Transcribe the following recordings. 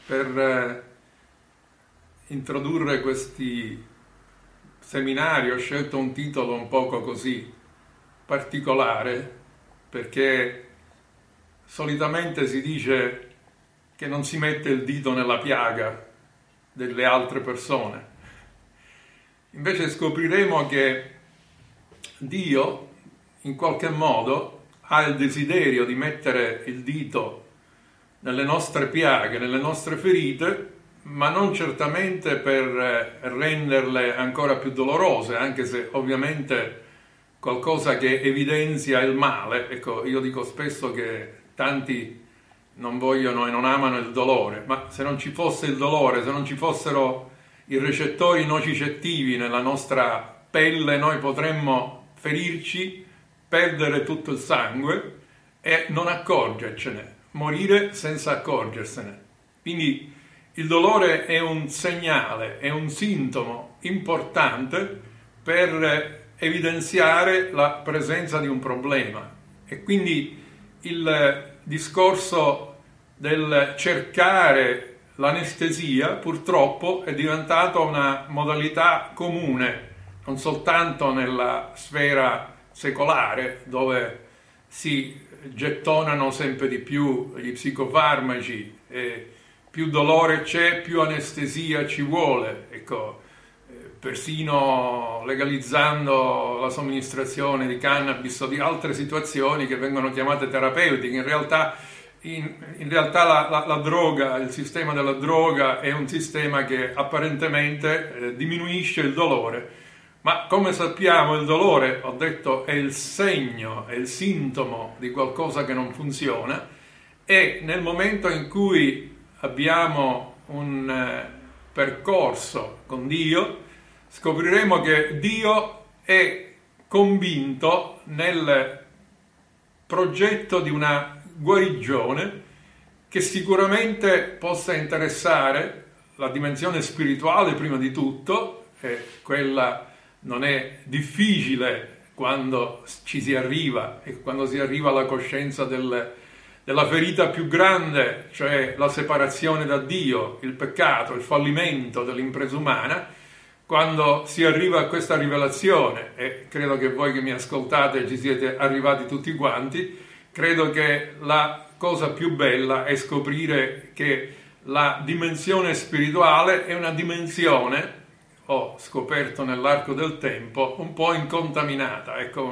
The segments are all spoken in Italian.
per introdurre questi seminari ho scelto un titolo un poco così particolare, perché solitamente si dice che non si mette il dito nella piaga delle altre persone. Invece scopriremo che Dio in qualche modo ha il desiderio di mettere il dito nelle nostre piaghe, nelle nostre ferite, ma non certamente per renderle ancora più dolorose, anche se ovviamente qualcosa che evidenzia il male. Ecco, io dico spesso che tanti non vogliono e non amano il dolore, ma se non ci fosse il dolore, se non ci fossero i recettori nocicettivi nella nostra pelle, noi potremmo ferirci, perdere tutto il sangue e non accorgercene, morire senza accorgersene. Quindi il dolore è un segnale, è un sintomo importante per evidenziare la presenza di un problema. E quindi il discorso del cercare l'anestesia purtroppo è diventato una modalità comune, non soltanto nella sfera secolare, dove si gettonano sempre di più gli psicofarmaci e più dolore c'è, più anestesia ci vuole. Ecco, persino legalizzando la somministrazione di cannabis o di altre situazioni che vengono chiamate terapeutiche. In realtà la droga, il sistema della droga è un sistema che apparentemente diminuisce il dolore, ma come sappiamo il dolore, ho detto, è il segno, è il sintomo di qualcosa che non funziona, e nel momento in cui abbiamo un percorso con Dio, scopriremo che Dio è convinto nel progetto di una guarigione che sicuramente possa interessare la dimensione spirituale prima di tutto, e quella non è difficile quando ci si arriva, e quando si arriva alla coscienza della ferita più grande, cioè la separazione da Dio, il peccato, il fallimento dell'impresa umana. Quando si arriva a questa rivelazione, e credo che voi che mi ascoltate ci siete arrivati tutti quanti, credo che la cosa più bella è scoprire che la dimensione spirituale è una dimensione, ho scoperto nell'arco del tempo, un po' incontaminata, ecco,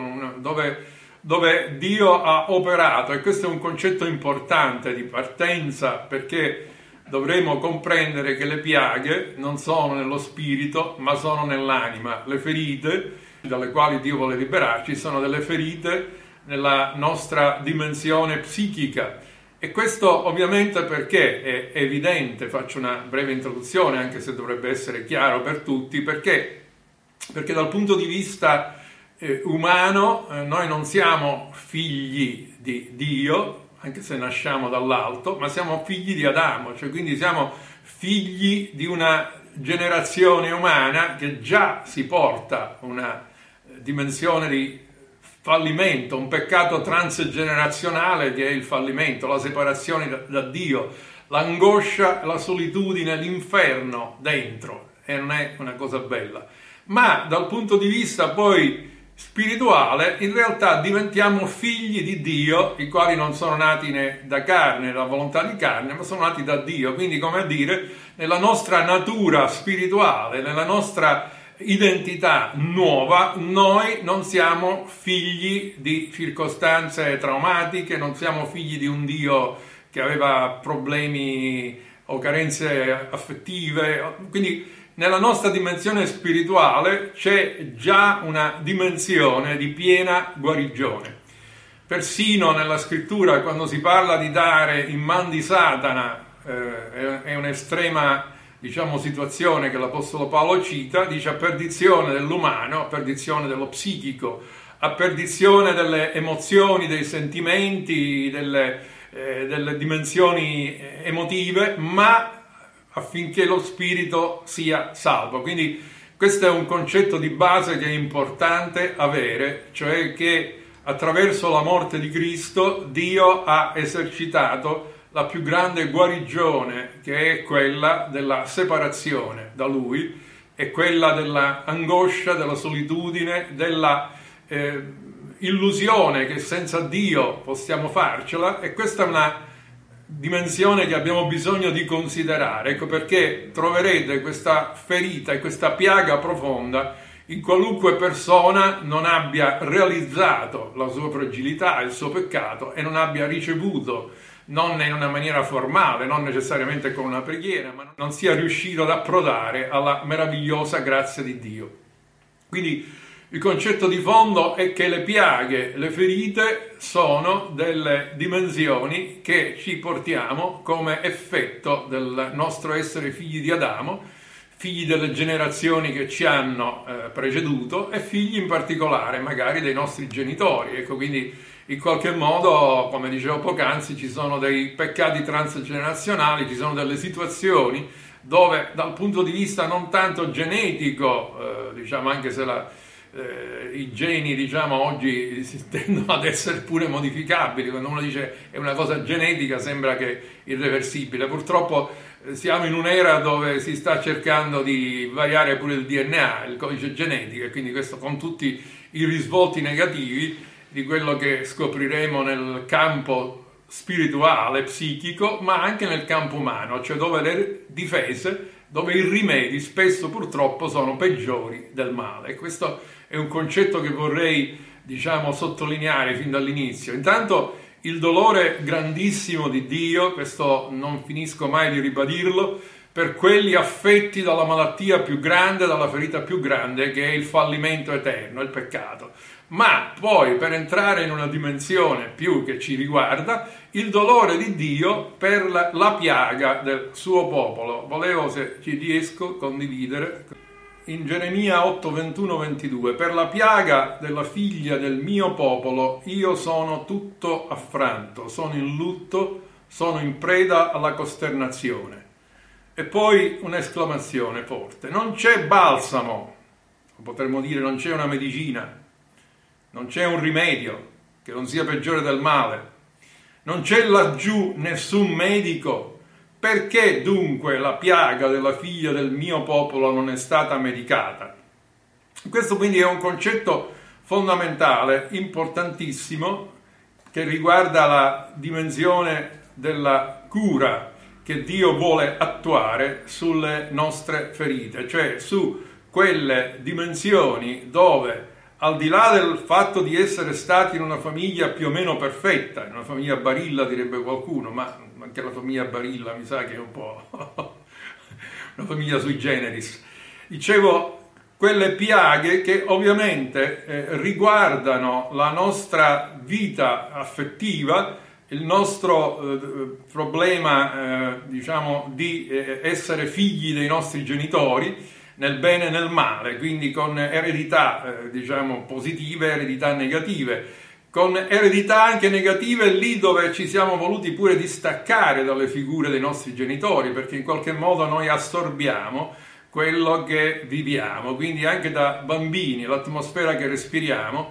dove Dio ha operato, e questo è un concetto importante di partenza, perché dovremo comprendere che le piaghe non sono nello spirito, ma sono nell'anima. Le ferite dalle quali Dio vuole liberarci sono delle ferite nella nostra dimensione psichica, e questo ovviamente perché è evidente. Faccio una breve introduzione, anche se dovrebbe essere chiaro per tutti, perché dal punto di vista umano noi non siamo figli di Dio, anche se nasciamo dall'alto, ma siamo figli di Adamo, cioè quindi siamo figli di una generazione umana che già si porta una dimensione di fallimento, un peccato transgenerazionale che è il fallimento, la separazione da Dio, l'angoscia, la solitudine, l'inferno dentro, e non è una cosa bella. Ma dal punto di vista poi spirituale, in realtà diventiamo figli di Dio, i quali non sono nati né da carne, da volontà di carne, ma sono nati da Dio. Quindi, come a dire, nella nostra natura spirituale, nella nostra identità nuova, noi non siamo figli di circostanze traumatiche, non siamo figli di un Dio che aveva problemi o carenze affettive. Quindi nella nostra dimensione spirituale c'è già una dimensione di piena guarigione. Persino nella scrittura, quando si parla di dare in man di Satana, è un'estrema, situazione che l'Apostolo Paolo cita, dice: a perdizione dell'umano, a perdizione dello psichico, a perdizione delle emozioni, dei sentimenti, delle dimensioni emotive, ma affinché lo spirito sia salvo. Quindi questo è un concetto di base che è importante avere, cioè che attraverso la morte di Cristo Dio ha esercitato la più grande guarigione, che è quella della separazione da Lui, è quella dell'angoscia, della solitudine, della illusione che senza Dio possiamo farcela, e questa è una dimensione che abbiamo bisogno di considerare. Ecco perché troverete questa ferita e questa piaga profonda in qualunque persona non abbia realizzato la sua fragilità, il suo peccato, e non abbia ricevuto, non in una maniera formale, non necessariamente con una preghiera, ma non sia riuscito ad approdare alla meravigliosa grazia di Dio. Quindi il concetto di fondo è che le piaghe, le ferite sono delle dimensioni che ci portiamo come effetto del nostro essere figli di Adamo, figli delle generazioni che ci hanno preceduto e figli in particolare magari dei nostri genitori. Ecco, quindi in qualche modo, come dicevo poc'anzi, ci sono dei peccati transgenerazionali, ci sono delle situazioni dove dal punto di vista non tanto genetico, diciamo, anche se i geni, diciamo, oggi tendono ad essere pure modificabili. Quando uno dice è una cosa genetica sembra che è irreversibile. Purtroppo siamo in un'era dove si sta cercando di variare pure il DNA, il codice genetico, e quindi questo con tutti i risvolti negativi di quello che scopriremo nel campo spirituale, psichico, ma anche nel campo umano, cioè dove le difese, dove i rimedi spesso purtroppo sono peggiori del male. E questo è un concetto che vorrei, diciamo, sottolineare fin dall'inizio. Intanto il dolore grandissimo di Dio, questo non finisco mai di ribadirlo, per quelli affetti dalla malattia più grande, dalla ferita più grande, che è il fallimento eterno, il peccato. Ma poi, per entrare in una dimensione più che ci riguarda, il dolore di Dio per la piaga del suo popolo. Volevo, se ci riesco, condividere in Geremia 8, 21, 22: per la piaga della figlia del mio popolo io sono tutto affranto, sono in lutto, sono in preda alla costernazione. E poi un'esclamazione forte: non c'è balsamo, potremmo dire non c'è una medicina, non c'è un rimedio che non sia peggiore del male, non c'è laggiù nessun medico. Perché dunque la piaga della figlia del mio popolo non è stata medicata? Questo quindi è un concetto fondamentale, importantissimo, che riguarda la dimensione della cura che Dio vuole attuare sulle nostre ferite, cioè su quelle dimensioni dove, al di là del fatto di essere stati in una famiglia più o meno perfetta, in una famiglia Barilla direbbe qualcuno, ma anche la famiglia Barilla mi sa che è un po' una famiglia sui generis, dicevo, quelle piaghe che ovviamente riguardano la nostra vita affettiva, il nostro problema diciamo di essere figli dei nostri genitori, nel bene e nel male, quindi con eredità diciamo positive, eredità negative, con eredità anche negative lì dove ci siamo voluti pure distaccare dalle figure dei nostri genitori, perché in qualche modo noi assorbiamo quello che viviamo, quindi anche da bambini l'atmosfera che respiriamo.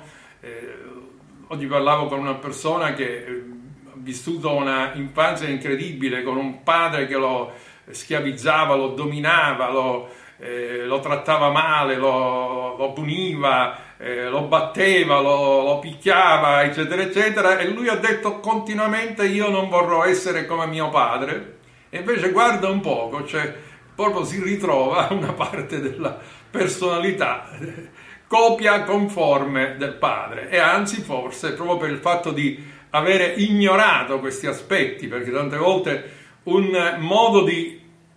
Oggi parlavo con una persona che ha vissuto una infanzia incredibile, con un padre che lo schiavizzava, lo dominava, lo trattava male, lo puniva, lo batteva, lo picchiava, eccetera, eccetera, e lui ha detto continuamente: io non vorrò essere come mio padre. E invece guarda un poco, cioè proprio si ritrova una parte della personalità copia conforme del padre, e anzi forse proprio per il fatto di avere ignorato questi aspetti, perché tante volte un modo di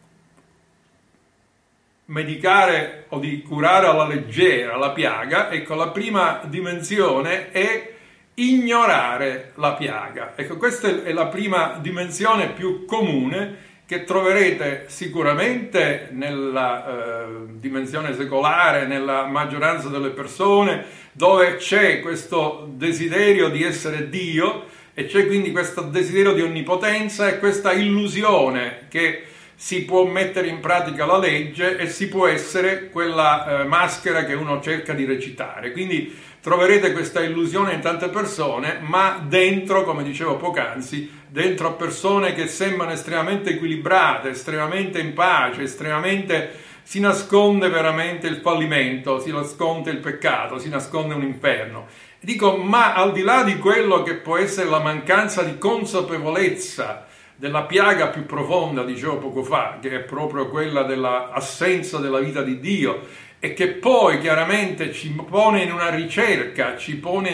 medicare o di curare alla leggera la piaga, ecco, la prima dimensione è ignorare la piaga. Ecco, questa è la prima dimensione più comune che troverete sicuramente nella dimensione secolare, nella maggioranza delle persone, dove c'è questo desiderio di essere Dio e c'è quindi questo desiderio di onnipotenza e questa illusione che si può mettere in pratica la legge e si può essere quella maschera che uno cerca di recitare. Quindi troverete questa illusione in tante persone, ma dentro, come dicevo poc'anzi, dentro a persone che sembrano estremamente equilibrate, estremamente in pace, estremamente si nasconde veramente il fallimento, si nasconde il peccato, si nasconde un inferno. Dico, ma al di là di quello che può essere la mancanza di consapevolezza della piaga più profonda, dicevo poco fa, che è proprio quella dell'assenza della vita di Dio, e che poi chiaramente ci pone in una ricerca, ci pone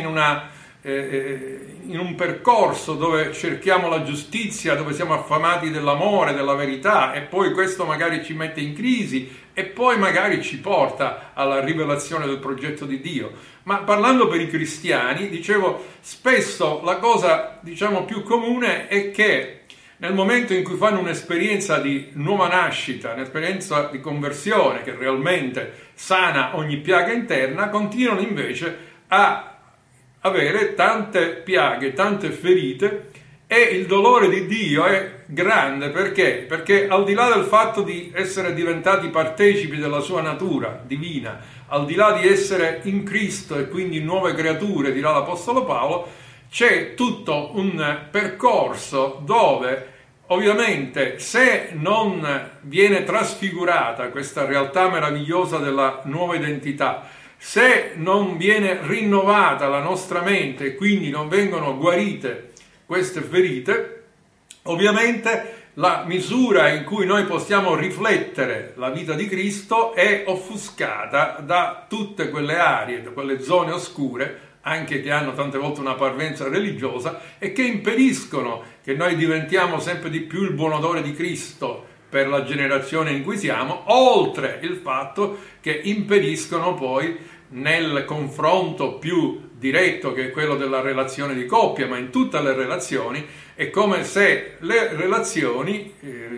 in un percorso dove cerchiamo la giustizia, dove siamo affamati dell'amore, della verità, e poi questo magari ci mette in crisi e poi magari ci porta alla rivelazione del progetto di Dio. Ma parlando per i cristiani, dicevo, spesso la cosa, diciamo, più comune è che nel momento in cui fanno un'esperienza di nuova nascita, un'esperienza di conversione che realmente sana ogni piaga interna, continuano invece a avere tante piaghe, tante ferite, e il dolore di Dio è grande. Perché? Perché al di là del fatto di essere diventati partecipi della sua natura divina, al di là di essere in Cristo e quindi nuove creature, dirà l'Apostolo Paolo, c'è tutto un percorso dove ovviamente se non viene trasfigurata questa realtà meravigliosa della nuova identità, se non viene rinnovata la nostra mente e quindi non vengono guarite queste ferite, ovviamente la misura in cui noi possiamo riflettere la vita di Cristo è offuscata da tutte quelle aree, da quelle zone oscure, anche che hanno tante volte una parvenza religiosa e che impediscono che noi diventiamo sempre di più il buon odore di Cristo per la generazione in cui siamo, oltre il fatto che impediscono poi nel confronto più diretto, che è quello della relazione di coppia, ma in tutte le relazioni è come se le relazioni,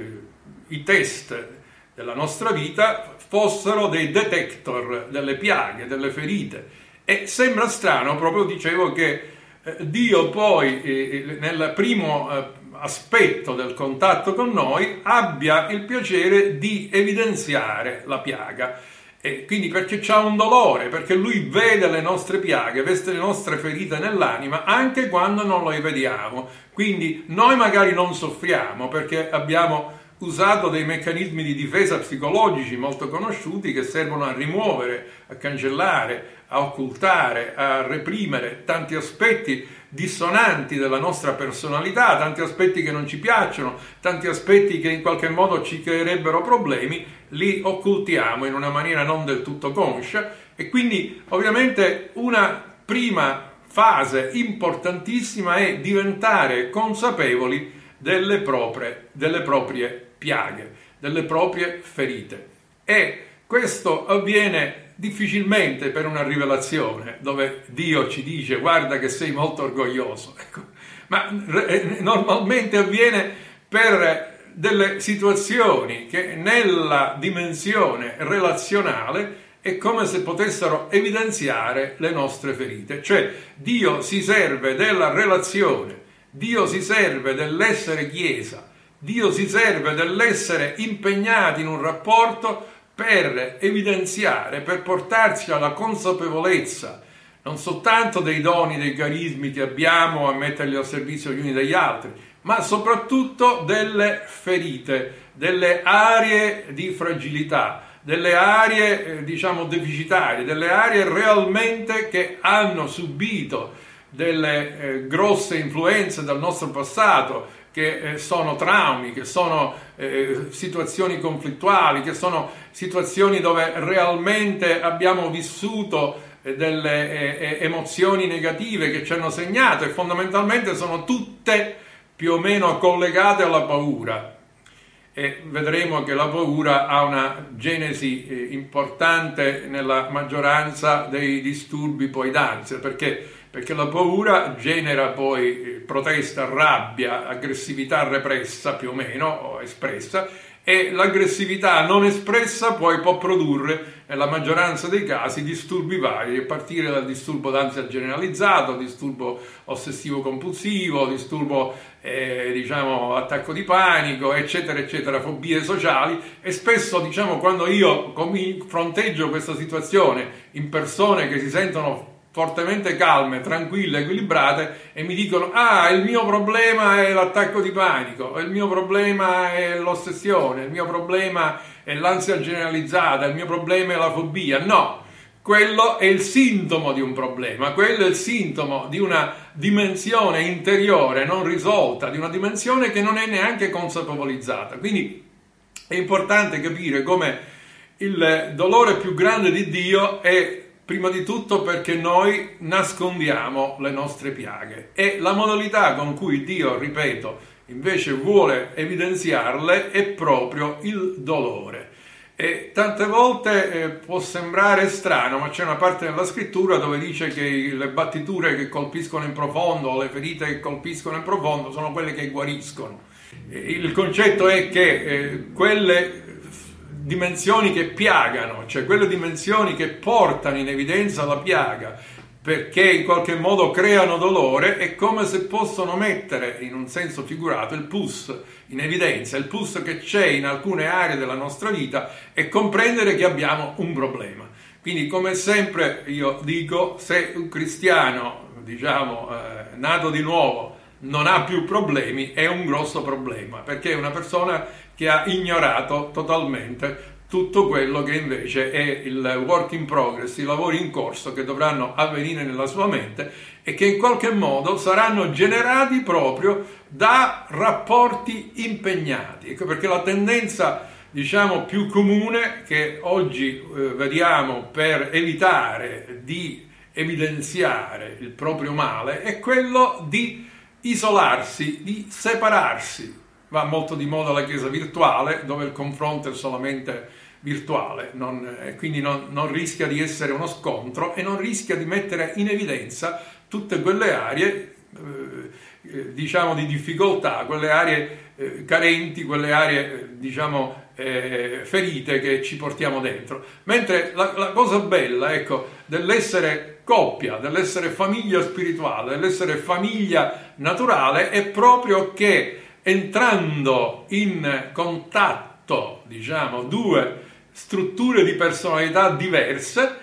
i test della nostra vita fossero dei detector delle piaghe, delle ferite. E sembra strano, proprio dicevo, che Dio poi nel primo aspetto del contatto con noi abbia il piacere di evidenziare la piaga. E quindi perché c'ha un dolore, perché lui vede le nostre piaghe, vede le nostre ferite nell'anima anche quando non le vediamo. Quindi noi magari non soffriamo perché abbiamo usato dei meccanismi di difesa psicologici molto conosciuti che servono a rimuovere, a cancellare, a occultare, a reprimere tanti aspetti dissonanti della nostra personalità, tanti aspetti che non ci piacciono, tanti aspetti che in qualche modo ci creerebbero problemi, li occultiamo in una maniera non del tutto conscia. E quindi ovviamente una prima fase importantissima è diventare consapevoli delle proprie piaghe, delle proprie ferite. E questo avviene difficilmente per una rivelazione dove Dio ci dice guarda che sei molto orgoglioso, ecco. Ma normalmente avviene per delle situazioni che nella dimensione relazionale è come se potessero evidenziare le nostre ferite. Cioè Dio si serve della relazione, Dio si serve dell'essere Chiesa, Dio si serve dell'essere impegnati in un rapporto per evidenziare, per portarci alla consapevolezza non soltanto dei doni, dei carismi che abbiamo a metterli al servizio gli uni degli altri, ma soprattutto delle ferite, delle aree di fragilità, delle aree deficitarie, delle aree realmente che hanno subito delle grosse influenze dal nostro passato, che sono traumi, che sono situazioni conflittuali, che sono situazioni dove realmente abbiamo vissuto delle emozioni negative che ci hanno segnato, e fondamentalmente sono tutte più o meno collegate alla paura. E vedremo che la paura ha una genesi importante nella maggioranza dei disturbi poi d'ansia, perché la paura genera poi protesta, rabbia, aggressività repressa più o meno, o espressa, e l'aggressività non espressa poi può produrre, nella maggioranza dei casi, disturbi vari, a partire dal disturbo d'ansia generalizzato, disturbo ossessivo-compulsivo, disturbo attacco di panico, eccetera, eccetera, fobie sociali. E spesso, quando io fronteggio questa situazione in persone che si sentono fortemente calme, tranquille, equilibrate e mi dicono: ah, il mio problema è l'attacco di panico, il mio problema è l'ossessione, il mio problema è l'ansia generalizzata, il mio problema è la fobia. No, quello è il sintomo di un problema, quello è il sintomo di una dimensione interiore non risolta, di una dimensione che non è neanche consapevolizzata. Quindi è importante capire come il dolore più grande di Dio è prima di tutto perché noi nascondiamo le nostre piaghe, e la modalità con cui Dio, ripeto, invece vuole evidenziarle è proprio il dolore. E tante volte può sembrare strano, ma c'è una parte della scrittura dove dice che le battiture che colpiscono in profondo, o le ferite che colpiscono in profondo, sono quelle che guariscono. Il concetto è che quelle dimensioni che piagano, cioè quelle dimensioni che portano in evidenza la piaga, perché in qualche modo creano dolore, è come se possono mettere in un senso figurato il pus in evidenza, il pus che c'è in alcune aree della nostra vita, e comprendere che abbiamo un problema. Quindi, come sempre io dico, se un cristiano, nato di nuovo, non ha più problemi, è un grosso problema, perché è una persona che ha ignorato totalmente tutto quello che invece è il work in progress, i lavori in corso che dovranno avvenire nella sua mente e che in qualche modo saranno generati proprio da rapporti impegnati. Ecco perché la tendenza, più comune che oggi vediamo per evitare di evidenziare il proprio male è quello di isolarsi, di separarsi. Va molto di moda la chiesa virtuale, dove il confronto è solamente virtuale, quindi non rischia di essere uno scontro e non rischia di mettere in evidenza tutte quelle aree di difficoltà, quelle aree carenti, quelle aree ferite che ci portiamo dentro. Mentre la cosa bella, dell'essere coppia, dell'essere famiglia spirituale, dell'essere famiglia naturale, è proprio che entrando in contatto, due strutture di personalità diverse,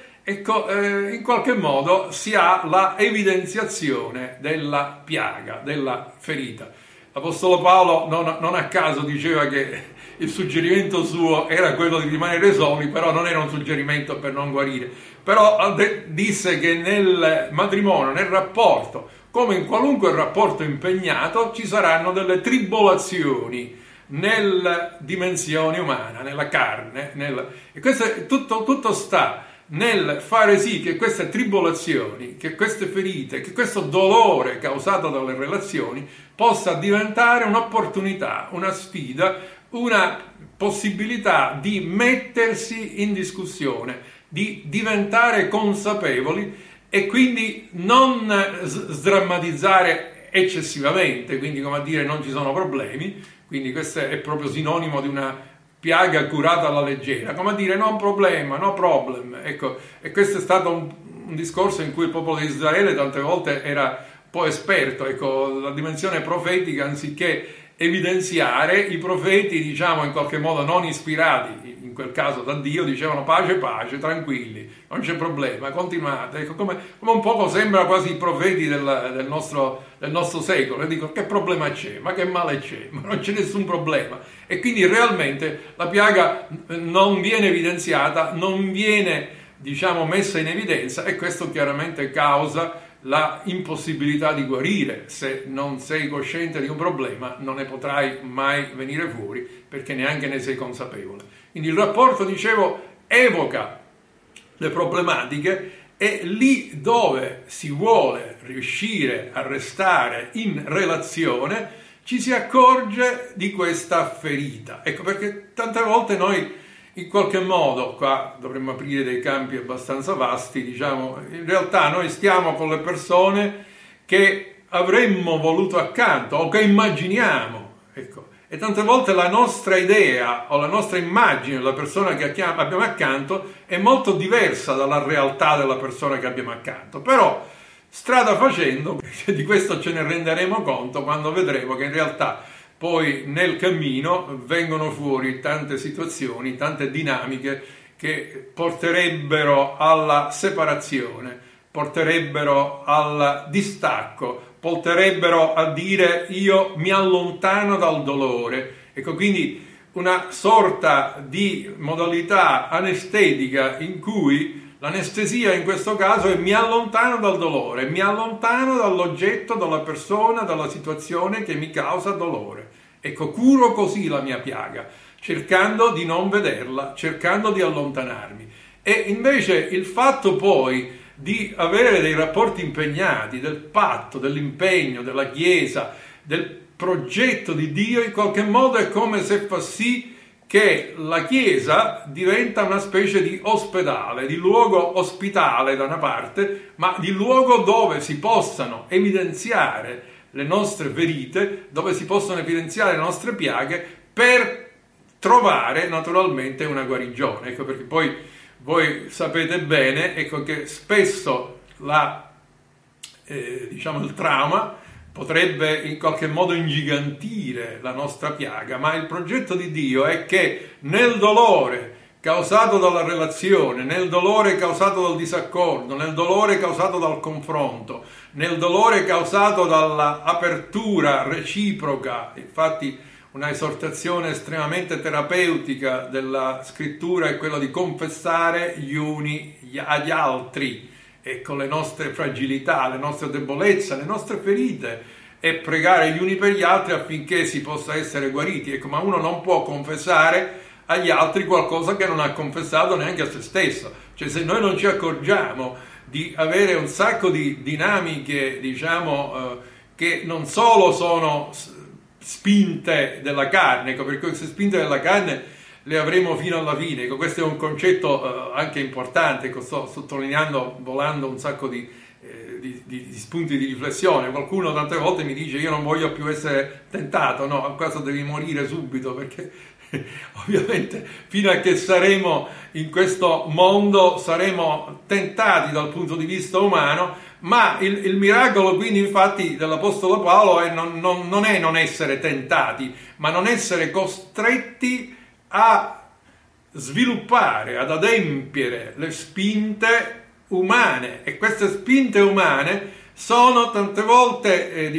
in qualche modo si ha la evidenziazione della piaga, della ferita. L'Apostolo Paolo non a caso diceva che il suggerimento suo era quello di rimanere soli, però non era un suggerimento per non guarire. Però disse che nel matrimonio, nel rapporto, come in qualunque rapporto impegnato, ci saranno delle tribolazioni nella dimensione umana, nella carne, e questo tutto sta nel fare sì che queste tribolazioni, che queste ferite, che questo dolore causato dalle relazioni possa diventare un'opportunità, una sfida, una possibilità di mettersi in discussione, di diventare consapevoli e quindi non sdrammatizzare eccessivamente, quindi come a dire non ci sono problemi. Quindi questo è proprio sinonimo di una piaga curata alla leggera, come a dire non problema, no problem. E questo è stato un discorso in cui il popolo di Israele tante volte era un po' esperto. La dimensione profetica, anziché evidenziare, i profeti, in qualche modo non ispirati, in quel caso da Dio, dicevano pace, pace, tranquilli, non c'è problema, continuate. Come un poco sembra quasi i profeti del nostro secolo. E dico, che problema c'è? Ma che male c'è? Ma non c'è nessun problema. E quindi realmente la piaga non viene evidenziata, non viene, messa in evidenza, e questo chiaramente causa la impossibilità di guarire. Se non sei cosciente di un problema non ne potrai mai venire fuori, perché neanche ne sei consapevole. Quindi il rapporto, evoca le problematiche, e lì dove si vuole riuscire a restare in relazione ci si accorge di questa ferita. Perché tante volte noi in qualche modo, qua dovremmo aprire dei campi abbastanza vasti, in realtà noi stiamo con le persone che avremmo voluto accanto o che immaginiamo, e tante volte la nostra idea o la nostra immagine della persona che abbiamo accanto è molto diversa dalla realtà della persona che abbiamo accanto. Però strada facendo, di questo ce ne renderemo conto quando vedremo che in realtà poi nel cammino vengono fuori tante situazioni, tante dinamiche che porterebbero alla separazione porterebbero al distacco, porterebbero a dire io mi allontano dal dolore. Ecco, quindi una sorta di modalità anestetica in cui l'anestesia in questo caso è mi allontano dal dolore, mi allontano dall'oggetto, dalla persona, dalla situazione che mi causa dolore. Ecco, curo così la mia piaga, cercando di non vederla, cercando di allontanarmi. E invece il fatto poi di avere dei rapporti impegnati, del patto, dell'impegno, della Chiesa, del progetto di Dio, in qualche modo è come se fa sì che la Chiesa diventa una specie di ospedale, di luogo ospitale da una parte, ma di luogo dove si possano evidenziare le nostre ferite, dove si possono evidenziare le nostre piaghe per trovare naturalmente una guarigione. Ecco perché poi voi sapete bene, ecco, che spesso il trauma potrebbe in qualche modo ingigantire la nostra piaga, ma il progetto di Dio è che nel dolore causato dalla relazione, nel dolore causato dal disaccordo, nel dolore causato dal confronto, nel dolore causato dall'apertura reciproca, infatti una esortazione estremamente terapeutica della scrittura è quella di confessare gli uni agli altri, ecco, le nostre fragilità, le nostre debolezze, le nostre ferite, e pregare gli uni per gli altri affinché si possa essere guariti. Ecco, ma uno non può confessare agli altri qualcosa che non ha confessato neanche a se stesso. Cioè, se noi non ci accorgiamo di avere un sacco di dinamiche, che non solo sono spinte della carne, ecco, perché queste spinte della carne le avremo fino alla fine. Ecco, questo è un concetto anche importante. Ecco, sto sottolineando, volando un sacco di spunti di riflessione. Qualcuno tante volte mi dice io non voglio più essere tentato. No, a questo devi morire subito, perché ovviamente fino a che saremo in questo mondo saremo tentati dal punto di vista umano, ma il miracolo quindi infatti dell'Apostolo Paolo è non è non essere tentati, ma non essere costretti a sviluppare, ad adempiere le spinte umane. E queste spinte umane sono tante volte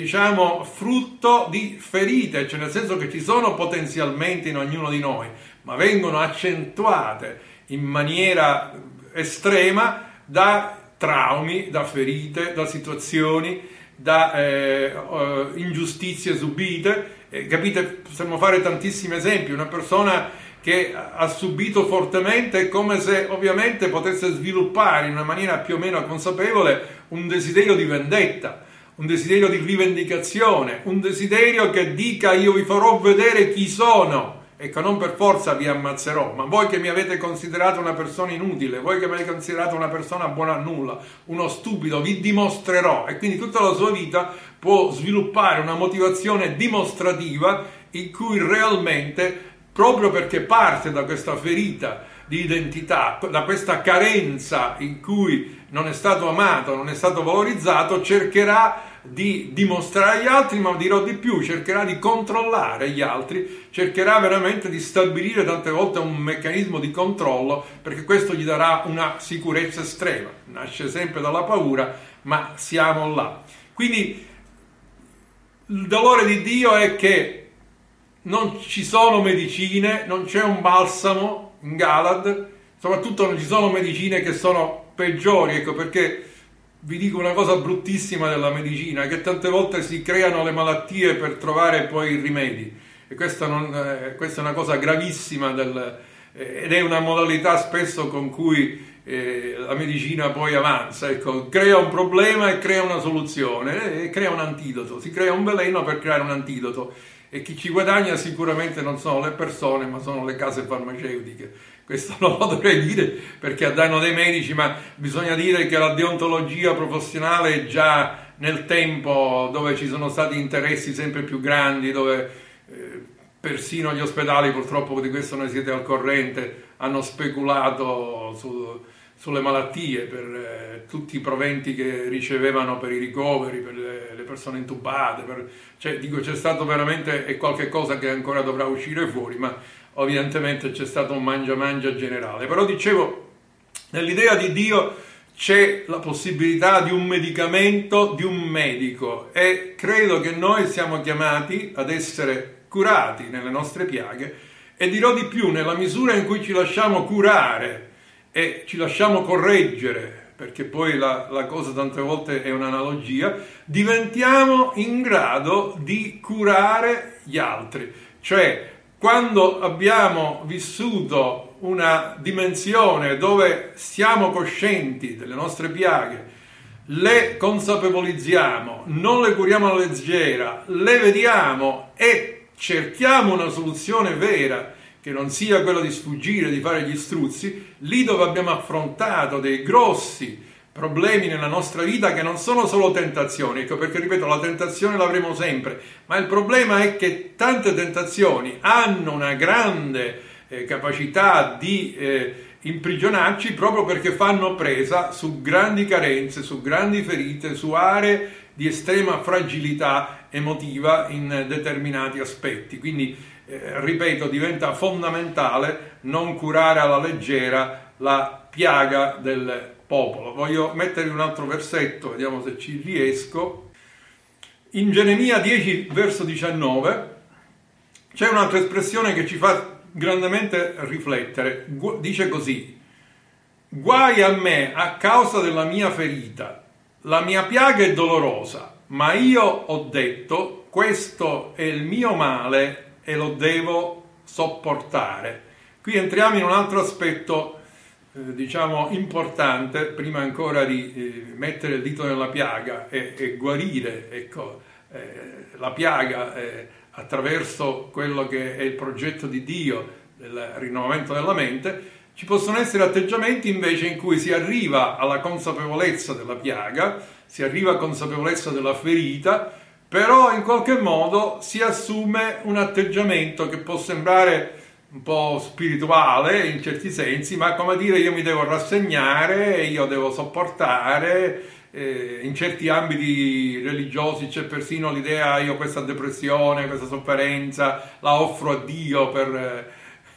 frutto di ferite, cioè nel senso che ci sono potenzialmente in ognuno di noi, ma vengono accentuate in maniera estrema da traumi, da ferite, da situazioni, da ingiustizie subite. Capite? Possiamo fare tantissimi esempi. Una persona che ha subito fortemente è come se ovviamente potesse sviluppare in una maniera più o meno consapevole un desiderio di vendetta, un desiderio di rivendicazione, un desiderio che dica io vi farò vedere chi sono. Ecco, non per forza vi ammazzerò, ma voi che mi avete considerato una persona inutile, voi che mi avete considerato una persona buona a nulla, uno stupido, vi dimostrerò. E quindi tutta la sua vita può sviluppare una motivazione dimostrativa in cui realmente, proprio perché parte da questa ferita di identità, da questa carenza in cui non è stato amato, non è stato valorizzato, cercherà di dimostrare agli altri, ma dirò di più, cercherà di controllare gli altri, cercherà veramente di stabilire tante volte un meccanismo di controllo, perché questo gli darà una sicurezza estrema. Nasce sempre dalla paura, ma siamo là. Quindi il dolore di Dio è che non ci sono medicine, non c'è un balsamo in Galad, soprattutto non ci sono medicine che sono peggiori, ecco perché vi dico una cosa bruttissima della medicina, che tante volte si creano le malattie per trovare poi i rimedi, e questa è una cosa gravissima ed è una modalità spesso con cui la medicina poi avanza, ecco, crea un problema e crea una soluzione, e crea un antidoto, si crea un veleno per creare un antidoto. E chi ci guadagna sicuramente non sono le persone, ma sono le case farmaceutiche. Questo non lo dovrei dire perché a danno dei medici, ma bisogna dire che la deontologia professionale è già nel tempo, dove ci sono stati interessi sempre più grandi, dove persino gli ospedali, purtroppo di questo ne siete al corrente, hanno speculato sulle malattie, per tutti i proventi che ricevevano per i ricoveri, per le persone intubate, c'è stato veramente, è qualche cosa che ancora dovrà uscire fuori, ma ovviamente c'è stato un mangia generale. Però dicevo, nell'idea di Dio c'è la possibilità di un medicamento, di un medico, e credo che noi siamo chiamati ad essere curati nelle nostre piaghe, e dirò di più, nella misura in cui ci lasciamo curare e ci lasciamo correggere, perché poi la cosa tante volte è un'analogia, diventiamo in grado di curare gli altri. Cioè, quando abbiamo vissuto una dimensione dove siamo coscienti delle nostre piaghe, le consapevolizziamo, non le curiamo alla leggera, le vediamo e cerchiamo una soluzione vera, che non sia quella di sfuggire, di fare gli struzzi, lì dove abbiamo affrontato dei grossi problemi nella nostra vita che non sono solo tentazioni, ecco perché ripeto, la tentazione l'avremo sempre, ma il problema è che tante tentazioni hanno una grande capacità di imprigionarci proprio perché fanno presa su grandi carenze, su grandi ferite, su aree di estrema fragilità emotiva in determinati aspetti. Quindi ripeto, diventa fondamentale non curare alla leggera la piaga del popolo. Voglio mettere un altro versetto, vediamo se ci riesco. In Geremia 10, verso 19, c'è un'altra espressione che ci fa grandemente riflettere. Dice così: guai a me a causa della mia ferita, la mia piaga è dolorosa, ma io ho detto, questo è il mio male e lo devo sopportare. Qui entriamo in un altro aspetto diciamo importante, prima ancora di mettere il dito nella piaga e guarire, ecco, la piaga attraverso quello che è il progetto di Dio del rinnovamento della mente. Ci possono essere atteggiamenti invece in cui si arriva alla consapevolezza della piaga, si arriva a consapevolezza della ferita, però in qualche modo si assume un atteggiamento che può sembrare un po' spirituale in certi sensi, ma come dire, io mi devo rassegnare, io devo sopportare. In certi ambiti religiosi c'è persino l'idea, io questa depressione, questa sofferenza la offro a Dio per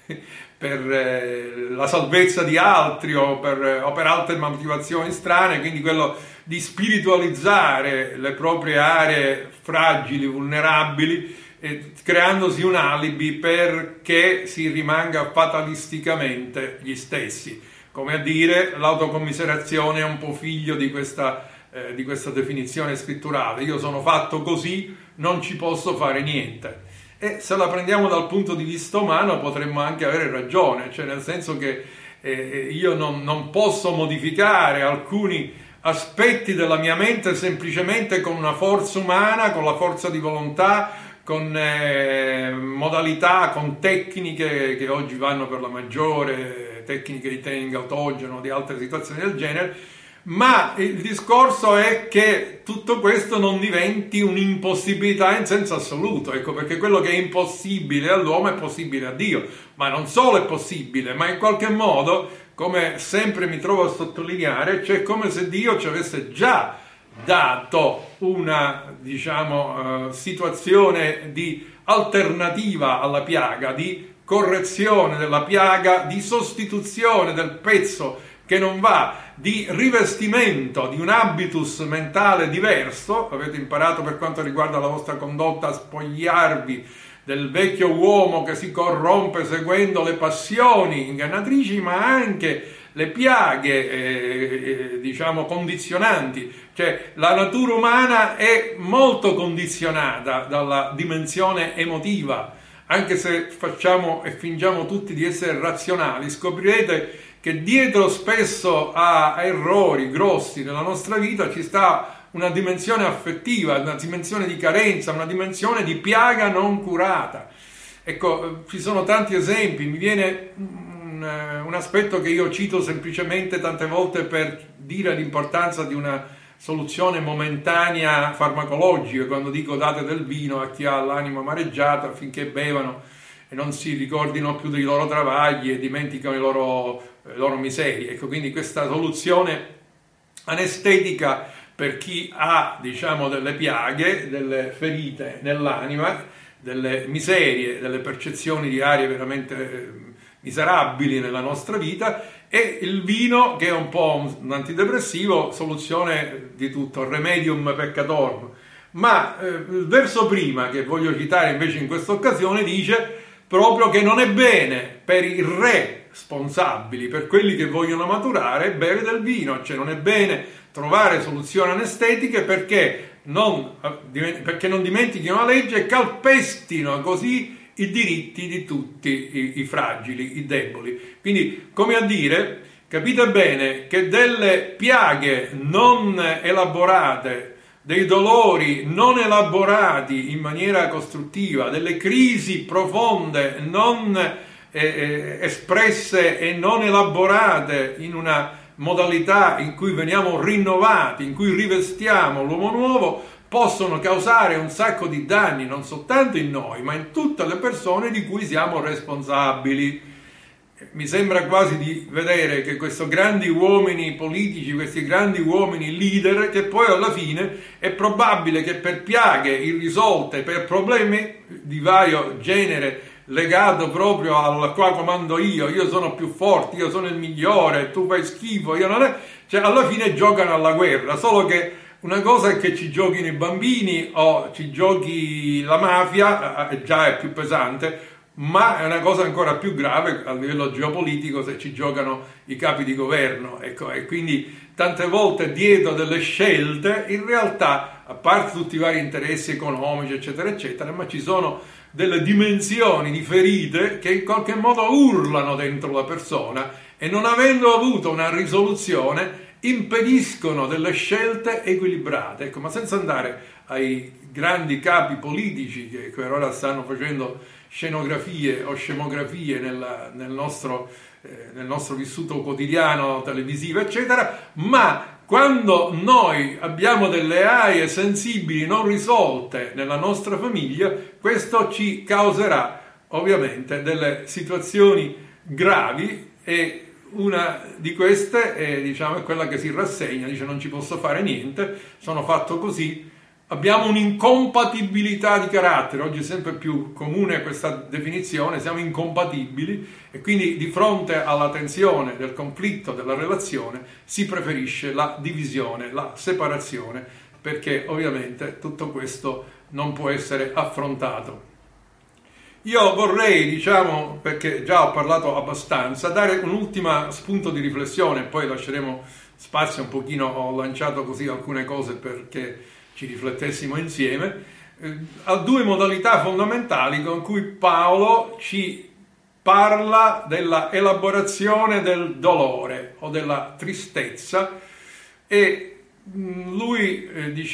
la salvezza di altri o per altre motivazioni strane, quindi quello di spiritualizzare le proprie aree fragili, vulnerabili, creandosi un alibi perché si rimanga fatalisticamente gli stessi. Come a dire, l'autocommiserazione è un po' figlio di questa definizione scritturale. Io sono fatto così, non ci posso fare niente. E se la prendiamo dal punto di vista umano potremmo anche avere ragione, cioè nel senso che io non posso modificare alcuni aspetti della mia mente semplicemente con una forza umana, con la forza di volontà, con modalità, con tecniche che oggi vanno per la maggiore, tecniche di training autogeno, di altre situazioni del genere, ma il discorso è che tutto questo non diventi un'impossibilità in senso assoluto, ecco, perché quello che è impossibile all'uomo è possibile a Dio, ma non solo è possibile, ma in qualche modo, come sempre mi trovo a sottolineare, c'è come se Dio ci avesse già dato una, diciamo, situazione di alternativa alla piaga, di correzione della piaga, di sostituzione del pezzo che non va, di rivestimento di un habitus mentale diverso. Avete imparato per quanto riguarda la vostra condotta a spogliarvi del vecchio uomo che si corrompe seguendo le passioni ingannatrici, ma anche le piaghe, diciamo, condizionanti. Cioè la natura umana è molto condizionata dalla dimensione emotiva. Anche se facciamo e fingiamo tutti di essere razionali, scoprirete che dietro spesso a errori grossi nella nostra vita ci sta una dimensione affettiva, una dimensione di carenza, una dimensione di piaga non curata. Ecco, ci sono tanti esempi, mi viene un aspetto che io cito semplicemente tante volte per dire l'importanza di una soluzione momentanea farmacologica, quando dico date del vino a chi ha l'anima amareggiata affinché bevano e non si ricordino più dei loro travagli e dimenticano le loro miserie. Ecco, quindi questa soluzione anestetica per chi ha, diciamo, delle piaghe, delle ferite nell'anima, delle miserie, delle percezioni di aree veramente miserabili nella nostra vita, e il vino, che è un po' un antidepressivo, soluzione di tutto, remedium peccatorum. Ma il verso prima, che voglio citare invece in questa occasione, dice proprio che non è bene per i responsabili, per quelli che vogliono maturare, bere del vino, cioè non è bene trovare soluzioni anestetiche perché non dimentichino la legge e calpestino così i diritti di tutti i fragili, i deboli. Quindi, come a dire, capite bene che delle piaghe non elaborate, dei dolori non elaborati in maniera costruttiva, delle crisi profonde non espresse e non elaborate in una modalità in cui veniamo rinnovati, in cui rivestiamo l'uomo nuovo, possono causare un sacco di danni non soltanto in noi, ma in tutte le persone di cui siamo responsabili. Mi sembra quasi di vedere che questi grandi uomini politici, questi grandi uomini leader, che poi alla fine è probabile che per piaghe irrisolte, per problemi di vario genere legato proprio al qua comando io sono più forte, io sono il migliore, tu fai schifo, io non è... Cioè alla fine giocano alla guerra, solo che una cosa è che ci giochino i bambini o ci giochi la mafia, già è più pesante, ma è una cosa ancora più grave a livello geopolitico se ci giocano i capi di governo, ecco, e quindi tante volte dietro delle scelte in realtà, a parte tutti i vari interessi economici eccetera eccetera, ma ci sono delle dimensioni di ferite che in qualche modo urlano dentro la persona e non avendo avuto una risoluzione impediscono delle scelte equilibrate, ecco, ma senza andare ai grandi capi politici che per ora stanno facendo scenografie o scemografie nel nostro vissuto quotidiano, televisivo, eccetera, ma quando noi abbiamo delle aree sensibili non risolte nella nostra famiglia, questo ci causerà ovviamente delle situazioni gravi e una di queste è quella che si rassegna, dice non ci posso fare niente, sono fatto così. Abbiamo un'incompatibilità di carattere, oggi è sempre più comune questa definizione, siamo incompatibili e quindi di fronte alla tensione del conflitto, della relazione, si preferisce la divisione, la separazione, perché ovviamente tutto questo non può essere affrontato. Io vorrei, perché già ho parlato abbastanza, dare un ultimo spunto di riflessione, poi lasceremo spazio un pochino, ho lanciato così alcune cose perché ci riflettessimo insieme, a due modalità fondamentali con cui Paolo ci parla della elaborazione del dolore o della tristezza e lui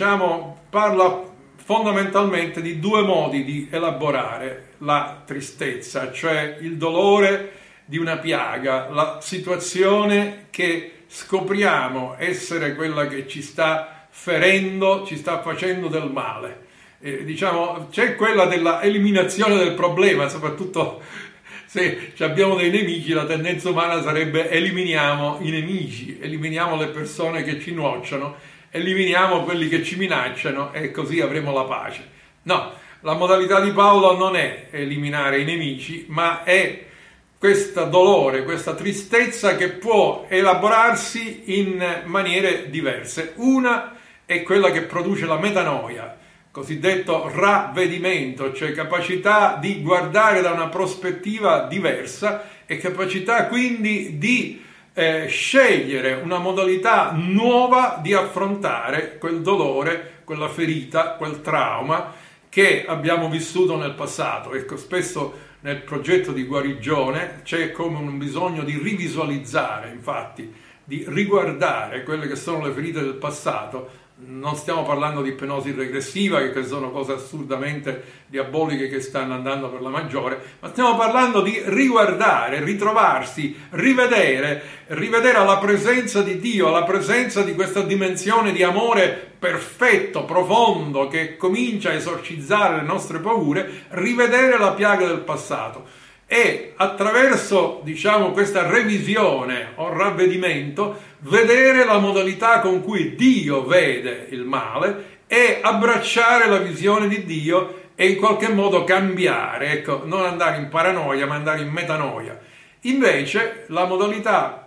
parla fondamentalmente di due modi di elaborare la tristezza, cioè il dolore di una piaga, la situazione che scopriamo essere quella che ci sta ferendo, ci sta facendo del male. C'è quella della eliminazione del problema, soprattutto se abbiamo dei nemici, la tendenza umana sarebbe eliminiamo i nemici, eliminiamo le persone che ci nuocciono, eliminiamo quelli che ci minacciano e così avremo la pace. No, la modalità di Paolo non è eliminare i nemici, ma è questo dolore, questa tristezza che può elaborarsi in maniere diverse. Una è quella che produce la metanoia, cosiddetto ravvedimento, cioè capacità di guardare da una prospettiva diversa e capacità quindi di scegliere una modalità nuova di affrontare quel dolore, quella ferita, quel trauma che abbiamo vissuto nel passato. Ecco, spesso nel progetto di guarigione c'è come un bisogno di rivisualizzare, infatti, di riguardare quelle che sono le ferite del passato. Non stiamo parlando di ipnosi regressiva, che sono cose assurdamente diaboliche che stanno andando per la maggiore, ma stiamo parlando di riguardare, ritrovarsi, rivedere alla presenza di Dio, alla presenza di questa dimensione di amore perfetto, profondo, che comincia a esorcizzare le nostre paure, rivedere la piaga del passato. E attraverso, questa revisione o ravvedimento, vedere la modalità con cui Dio vede il male e abbracciare la visione di Dio e in qualche modo cambiare, ecco, non andare in paranoia ma andare in metanoia. Invece la modalità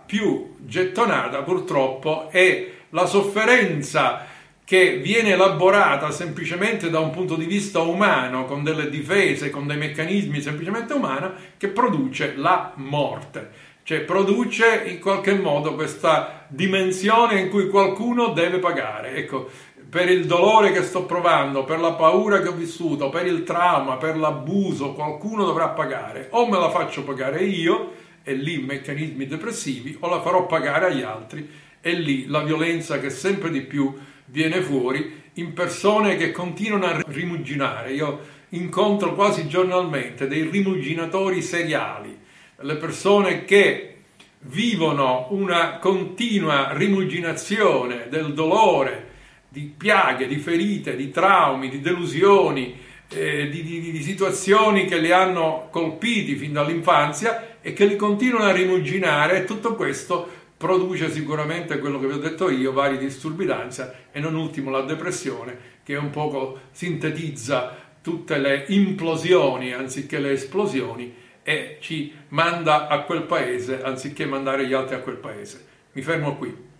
più gettonata purtroppo è la sofferenza che viene elaborata semplicemente da un punto di vista umano, con delle difese, con dei meccanismi semplicemente umani, che produce la morte. Cioè produce in qualche modo questa dimensione in cui qualcuno deve pagare. Ecco, per il dolore che sto provando, per la paura che ho vissuto, per il trauma, per l'abuso, qualcuno dovrà pagare. O me la faccio pagare io, e lì meccanismi depressivi, o la farò pagare agli altri, e lì la violenza che sempre di più viene fuori in persone che continuano a rimuginare. Io incontro quasi giornalmente dei rimuginatori seriali, le persone che vivono una continua rimuginazione del dolore, di piaghe, di ferite, di traumi, di delusioni, di situazioni che li hanno colpiti fin dall'infanzia e che li continuano a rimuginare, e tutto questo produce sicuramente quello che vi ho detto io, vari disturbi d'ansia e non ultimo la depressione, che un poco sintetizza tutte le implosioni anziché le esplosioni e ci manda a quel paese anziché mandare gli altri a quel paese. Mi fermo qui.